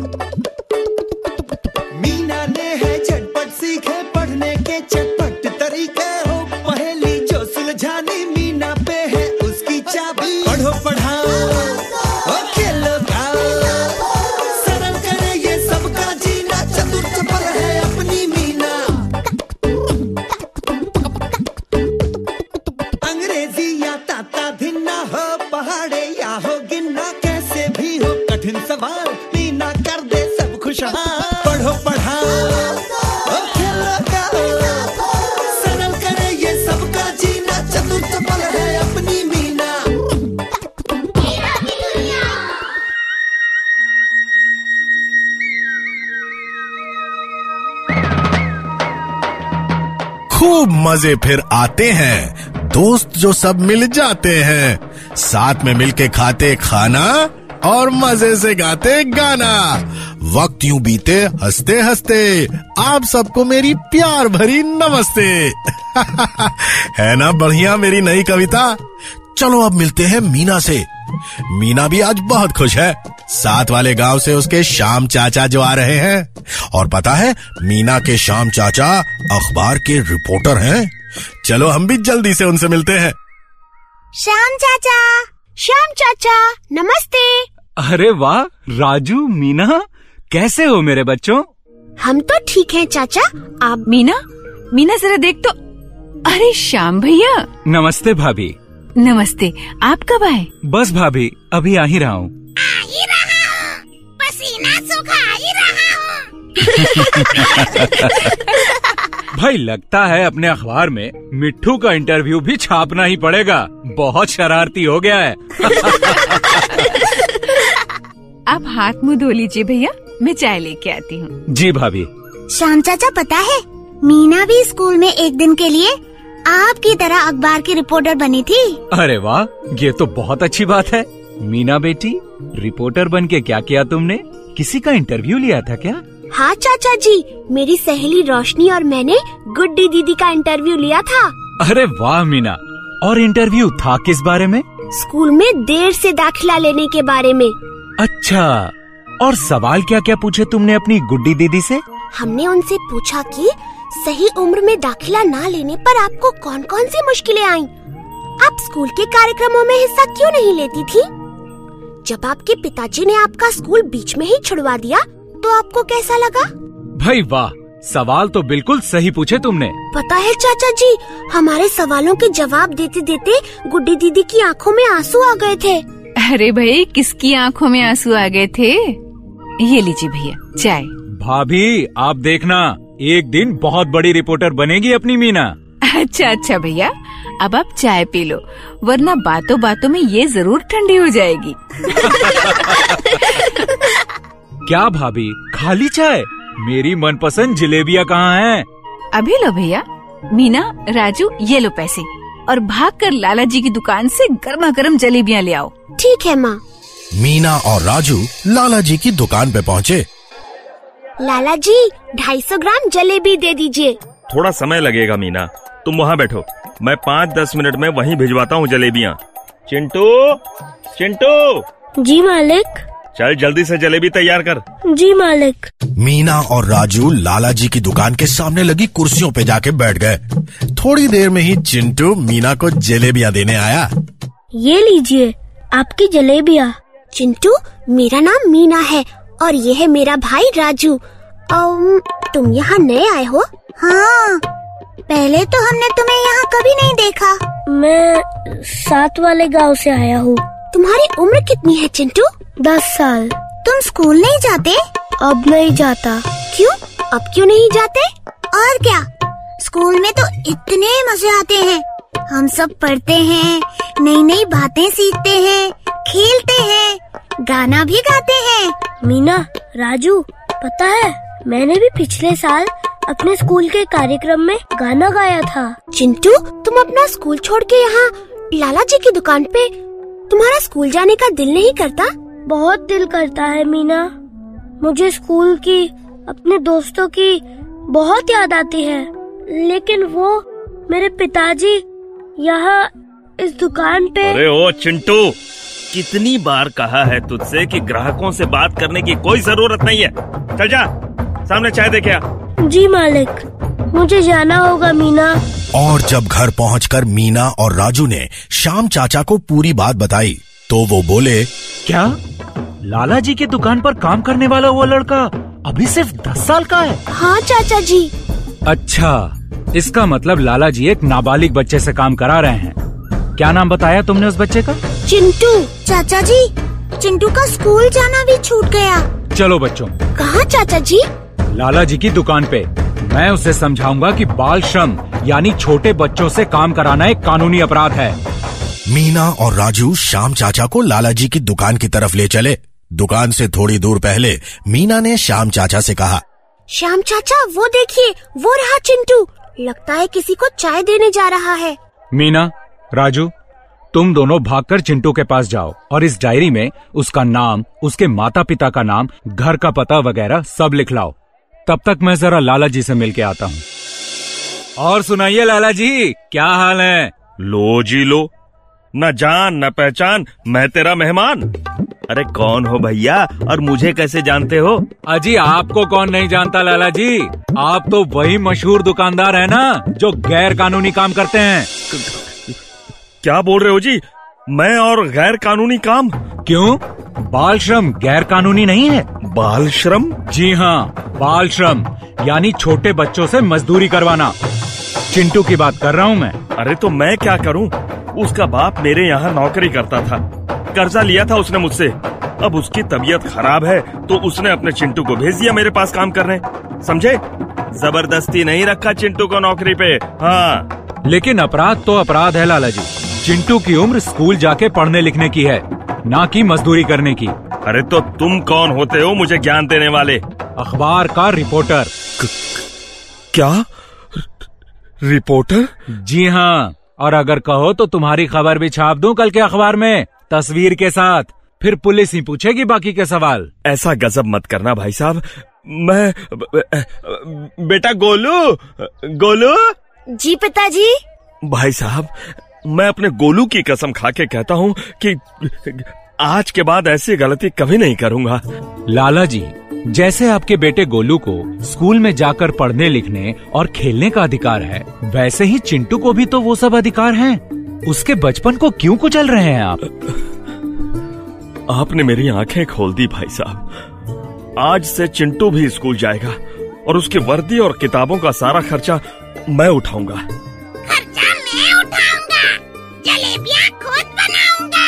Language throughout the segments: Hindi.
मीना ने है झटपट सीखे पढ़ने के चटपट तरीके हो, पहेली जो सुलझानी मीना पे है उसकी चाबी। पढ़ो पढ़ाओ और खेलो गाओ, सरल करे ये सबका जीना, चतुर चपल है अपनी मीना। अंग्रेजी या ताता धिन्ना हो, पहाड़े या हो गिनना, कैसे भी हो कठिन सवाल मीना कर दे सब खुशहाल। पढ़ो पढ़ाओ और खेलो गाओ, सरल करे ये सबका जीना, चतुर चपल है अपनी मीना। खूब मजे फिर आते हैं, दोस्त जो सब मिल जाते हैं, साथ में मिलके खाते खाना और मजे से गाते गाना। वक्त यूं बीते हंसते हंसते, आप सबको मेरी प्यार भरी नमस्ते। है ना बढ़िया मेरी नई कविता। चलो अब मिलते हैं मीना से। मीना भी आज बहुत खुश है, साथ वाले गांव से उसके श्याम चाचा जो आ रहे हैं। और पता है मीना के श्याम चाचा अखबार के रिपोर्टर हैं। चलो हम भी जल्दी से उनसे मिलते हैं। श्याम चाचा नमस्ते। अरे वाह राजू, मीना, कैसे हो मेरे बच्चों? हम तो ठीक हैं चाचा, आप? मीना जरा देख तो। अरे श्याम भैया। नमस्ते भाभी। नमस्ते, आप कब आए? बस भाभी अभी आ ही रहा हूँ। पसीना सूखा ही रहा हूँ। भाई लगता है अपने अखबार में मिट्ठू का इंटरव्यू भी छापना ही पड़ेगा, बहुत शरारती हो गया है। आप हाथ मुंह धो लीजिए भैया, मैं चाय लेके आती हूँ। जी भाभी। श्याम चाचा पता है, मीना भी स्कूल में एक दिन के लिए आपकी तरह अखबार की रिपोर्टर बनी थी। अरे वाह, ये तो बहुत अच्छी बात है। मीना बेटी, रिपोर्टर बन के क्या किया तुमने? किसी का इंटरव्यू लिया था क्या? हाँ चाचा जी, मेरी सहेली रोशनी और मैंने गुड्डी दीदी का इंटरव्यू लिया था। अरे वाह मीना, और इंटरव्यू था किस बारे में? स्कूल में देर से दाखिला लेने के बारे में। अच्छा, और सवाल क्या क्या पूछे तुमने अपनी गुड्डी दीदी से? हमने उनसे पूछा कि सही उम्र में दाखिला ना लेने पर आपको कौन कौन सी मुश्किलें आईं? आप स्कूल के कार्यक्रमों में हिस्सा क्यों नहीं लेती थी? जब आपके पिताजी ने आपका स्कूल बीच में ही छुड़वा दिया तो आपको कैसा लगा? भाई वाह, सवाल तो बिल्कुल सही पूछे तुमने। पता है चाचा जी, हमारे सवालों के जवाब देते देते गुड्डी दीदी की आंखों में आंसू आ गए थे। अरे भाई, किसकी आंखों में आंसू आ गए थे? ये लीजिए भैया चाय। भाभी आप देखना, एक दिन बहुत बड़ी रिपोर्टर बनेगी अपनी मीना। अच्छा भैया, अब आप चाय पी लो, वरना बातों बातों में ये जरूर ठंडी हो जाएगी। क्या भाभी, खाली चाय? मेरी मनपसंद जलेबियाँ कहाँ हैं? अभी लो भैया। मीना, राजू, ये लो पैसे, और भागकर लाला जी की दुकान से गर्मा गर्म जलेबियाँ ले आओ। ठीक है माँ। मीना और राजू लाला जी की दुकान पे पहुँचे। लाला जी, 250 ग्राम जलेबी दे दीजिए। थोड़ा समय लगेगा मीना, तुम वहाँ बैठो, मैं 5-10 मिनट में वहीं भिजवाता हूँ जलेबियाँ। चिंटू। जी मालिक। चल जल्दी से जलेबी तैयार कर। जी मालिक। मीना और राजू लाला जी की दुकान के सामने लगी कुर्सियों पे जाके बैठ गए। थोड़ी देर में ही चिंटू मीना को जलेबियाँ देने आया। ये लीजिए आपकी जलेबियाँ। चिंटू, मेरा नाम मीना है और ये है मेरा भाई राजू। तुम यहाँ नए आए हो? हाँ, पहले तो हमने तुम्हें यहाँ कभी नहीं देखा। मैं साथ वाले गांव से आया हूँ। तुम्हारी उम्र कितनी है चिंटू? 10 साल। तुम स्कूल नहीं जाते? अब नहीं जाता। क्यों? अब क्यों नहीं जाते? और क्या, स्कूल में तो इतने मजे आते हैं। हम सब पढ़ते हैं, नई नई बातें सीखते हैं, खेलते हैं, गाना भी गाते हैं। मीना, राजू, पता है मैंने भी पिछले साल अपने स्कूल के कार्यक्रम में गाना गाया था। चिंटू, तुम अपना स्कूल छोड़ के यहाँ लाला जी की दुकान पे, तुम्हारा स्कूल जाने का दिल नहीं करता? बहुत दिल करता है मीना, मुझे स्कूल की, अपने दोस्तों की बहुत याद आती है, लेकिन वो मेरे पिताजी यहाँ इस दुकान पे। अरे ओ चिंटू, कितनी बार कहा है तुझसे कि ग्राहकों से बात करने की कोई जरूरत नहीं है। चल जा, सामने चाय दे के आ। जी मालिक, मुझे जाना होगा मीना। और जब घर पहुंचकर मीना और राजू ने श्याम चाचा को पूरी बात बताई तो वो बोले, क्या लाला जी की दुकान पर काम करने वाला वो लड़का अभी सिर्फ 10 साल का है? हाँ चाचा जी। अच्छा, इसका मतलब लाला जी एक नाबालिग बच्चे से काम करा रहे हैं। क्या नाम बताया तुमने उस बच्चे का? चिंटू। चाचा जी, चिंटू का स्कूल जाना भी छूट गया। चलो बच्चों। कहाँ चाचा जी? लाला जी की दुकान पे। मैं उसे समझाऊंगा कि बाल श्रम यानी छोटे बच्चों से काम कराना एक कानूनी अपराध है। मीना और राजू श्याम चाचा को लाला जी की दुकान की तरफ ले चले। दुकान से थोड़ी दूर पहले मीना ने श्याम चाचा से कहा, श्याम चाचा वो देखिए, वो रहा चिंटू। लगता है किसी को चाय देने जा रहा है। मीना, राजू, तुम दोनों भागकर चिंटू के पास जाओ और इस डायरी में उसका नाम, उसके माता पिता का नाम, घर का पता वगैरह सब लिख लाओ। तब तक मैं जरा लाला जी से मिल के आता हूँ। और सुनाइए लाला जी, क्या हाल है? लो जी लो, न जान न पहचान, मैं तेरा मेहमान। अरे कौन हो भैया और मुझे कैसे जानते हो? अजी आपको कौन नहीं जानता लाला जी, आप तो वही मशहूर दुकानदार है ना जो गैर कानूनी काम करते हैं। क्या बोल रहे हो जी? मैं और गैर कानूनी काम? क्यों, बाल श्रम गैर कानूनी नहीं है? बाल श्रम? जी हाँ, बाल श्रम यानी छोटे बच्चों से मजदूरी करवाना। चिंटू की बात कर रहा हूँ मैं। अरे तो मैं क्या करूँ? उसका बाप मेरे यहाँ नौकरी करता था, कर्जा लिया था उसने मुझसे। अब उसकी तबीयत खराब है तो उसने अपने चिंटू को भेज दिया मेरे पास काम करने। समझे? जबरदस्ती नहीं रखा चिंटू को नौकरी पे। हाँ, लेकिन अपराध तो अपराध है लाला जी। चिंटू की उम्र स्कूल जाके पढ़ने लिखने की है, ना कि मजदूरी करने की। अरे तो तुम कौन होते हो मुझे ज्ञान देने वाले? अखबार का रिपोर्टर। क्या? रिपोर्टर? जी हाँ, और अगर कहो तो तुम्हारी खबर भी छाप दूं कल के अखबार में, तस्वीर के साथ। फिर पुलिस ही पूछेगी बाकी के सवाल। ऐसा गजब मत करना भाई साहब। मैं बेटा गोलू। गोलू जी पिताजी। भाई साहब, मैं अपने गोलू की कसम खा के कहता हूँ कि आज के बाद ऐसी गलती कभी नहीं करूँगा। लाला जी, जैसे आपके बेटे गोलू को स्कूल में जाकर पढ़ने लिखने और खेलने का अधिकार है, वैसे ही चिंटू को भी तो वो सब अधिकार हैं। उसके बचपन को क्यों कुचल रहे हैं आप? आपने मेरी आंखें खोल दी भाई साहब। आज से चिंटू भी स्कूल जाएगा और उसकी वर्दी और किताबों का सारा खर्चा मैं उठाऊंगा। खर्चा मैं उठाऊंगा, जलेबियां खुद बनाऊंगा।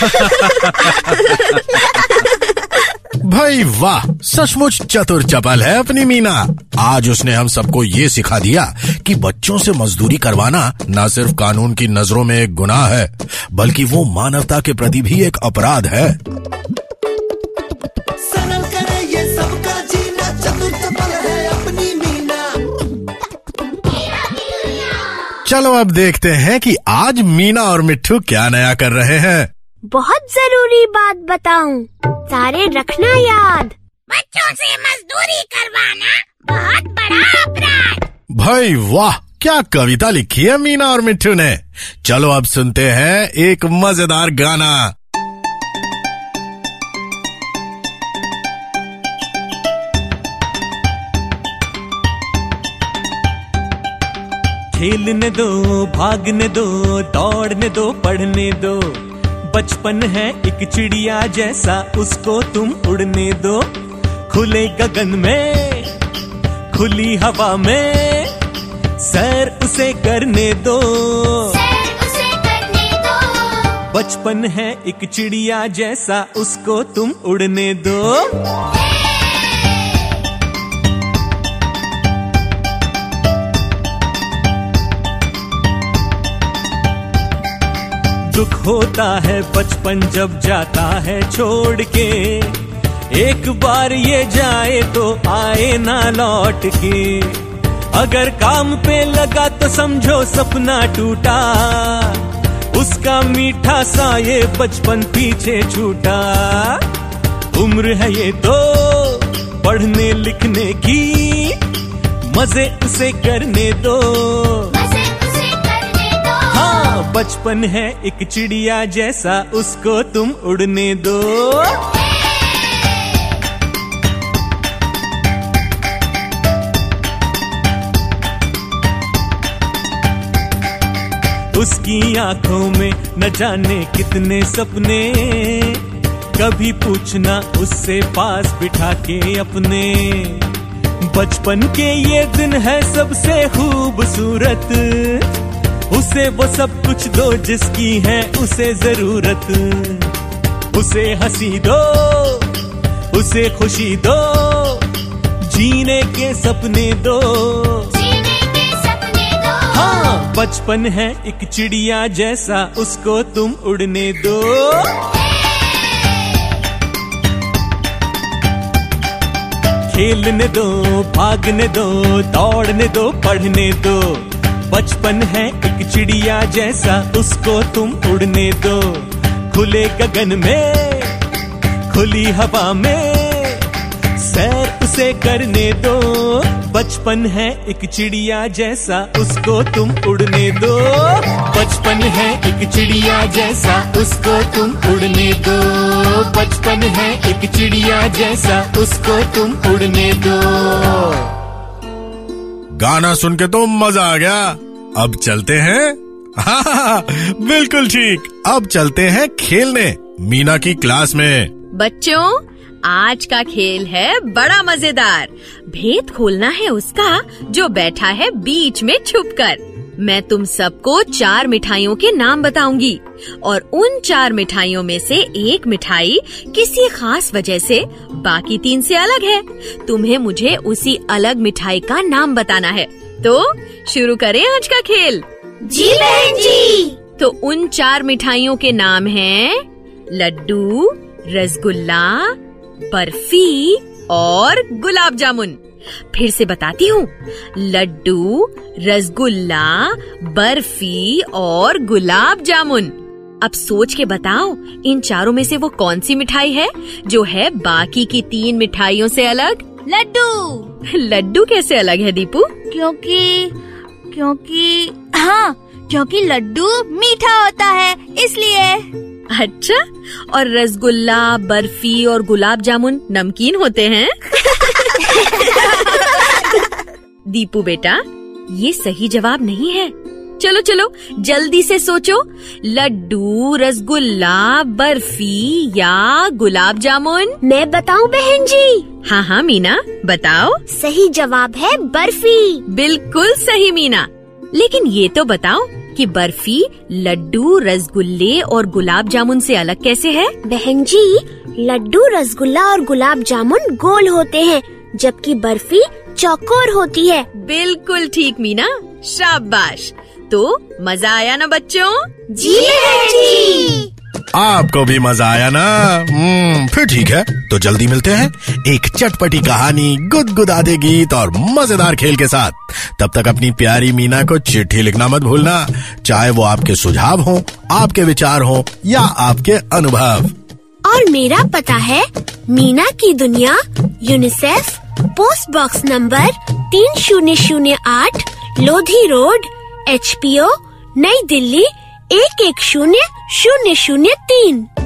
भाई वाह, सचमुच चतुर चपल है अपनी मीना। आज उसने हम सबको ये सिखा दिया कि बच्चों से मजदूरी करवाना न सिर्फ कानून की नजरों में एक गुनाह है, बल्कि वो मानवता के प्रति भी एक अपराध है। सरल करे ये सबका जीना, चतुर चपल है अपनी मीना। चलो अब देखते हैं कि आज मीना और मिट्ठू क्या नया कर रहे हैं। बहुत जरूरी बात बताऊं, सारे रखना याद, बच्चों से मजदूरी करवाना बहुत बड़ा अपराध। भाई वाह, क्या कविता लिखी है मीना और मिट्ठू ने। चलो अब सुनते हैं एक मजेदार गाना। खेलने दो, भागने दो, दौड़ने दो, पढ़ने दो। बचपन है एक चिड़िया जैसा, उसको तुम उड़ने दो। खुले गगन में, खुली हवा में, सैर उसे करने दो। बचपन है एक चिड़िया जैसा, उसको तुम उड़ने दो। दुख होता है बचपन जब जाता है छोड़ के, एक बार ये जाए तो आए ना लौट के। अगर काम पे लगा तो समझो सपना टूटा, उसका मीठा सा ये बचपन पीछे छूटा। उम्र है ये तो पढ़ने लिखने की, मजे उसे करने दो। हाँ, हाँ, बचपन है एक चिड़िया जैसा, उसको तुम उड़ने दो। उसकी आंखों में न जाने कितने सपने, कभी पूछना उससे पास बिठा के अपने। बचपन के ये दिन है सबसे खूबसूरत, उसे वो सब कुछ दो जिसकी है उसे जरूरत। उसे हंसी दो, उसे खुशी दो, जीने के सपने दो। हाँ, बचपन है एक चिड़िया जैसा, उसको तुम उड़ने दो। खेलने दो, भागने दो, दौड़ने दो, पढ़ने दो। बचपन है एक चिड़िया जैसा, उसको तुम उड़ने दो। खुले गगन में, खुली हवा में, सैर उसे करने दो। बचपन है एक चिड़िया जैसा, उसको तुम उड़ने दो। बचपन है एक चिड़िया जैसा, उसको तुम उड़ने दो। बचपन है एक चिड़िया जैसा, उसको तुम उड़ने दो। गाना सुन के तो मजा आ गया। अब चलते हैं। हाँ, बिल्कुल ठीक। अब चलते हैं खेलने मीना की क्लास में। बच्चों, आज का खेल है बड़ा मजेदार। भेद खोलना है उसका जो बैठा है बीच में छुपकर। मैं तुम सबको 4 मिठाइयों के नाम बताऊंगी और उन 4 मिठाइयों में से एक मिठाई किसी खास वजह से बाकी 3 से अलग है। तुम्हें मुझे उसी अलग मिठाई का नाम बताना है। तो शुरू करें आज का खेल। जी बहन जी। तो उन 4 मिठाइयों के नाम हैं लड्डू, रसगुल्ला, बर्फी और गुलाब जामुन। फिर से बताती हूँ, लड्डू, रसगुल्ला, बर्फी और गुलाब जामुन। अब सोच के बताओ, इन चारों में से वो कौन सी मिठाई है जो है बाकी की 3 मिठाइयों से अलग? लड्डू। लड्डू कैसे अलग है दीपू? क्योंकि लड्डू मीठा होता है, इसलिए। अच्छा, और रसगुल्ला, बर्फी और गुलाब जामुन नमकीन होते हैं। दीपू बेटा, ये सही जवाब नहीं है। चलो चलो जल्दी से सोचो, लड्डू, रसगुल्ला, बर्फी या गुलाब जामुन? मैं बताऊं बहन जी? हाँ हाँ मीना, बताओ। सही जवाब है बर्फी। बिल्कुल सही मीना। लेकिन ये तो बताओ कि बर्फी लड्डू, रसगुल्ले और गुलाब जामुन से अलग कैसे है? बहन जी, लड्डू, रसगुल्ला और गुलाब जामुन गोल होते हैं, जबकि बर्फी चौकोर होती है। बिल्कुल ठीक मीना, शाबाश। तो मजा आया ना बच्चों? जी बहन जी। आपको भी मजा आया ना? फिर ठीक है, तो जल्दी मिलते हैं एक चटपटी कहानी, गुदगुदाते गीत और मजेदार खेल के साथ। तब तक अपनी प्यारी मीना को चिट्ठी लिखना मत भूलना, चाहे वो आपके सुझाव हो, आपके विचार हो या आपके अनुभव। और मेरा पता है मीना की दुनिया, UNICEF, post box number 3008, Lodhi road, HPO, Nai Delhi 11003।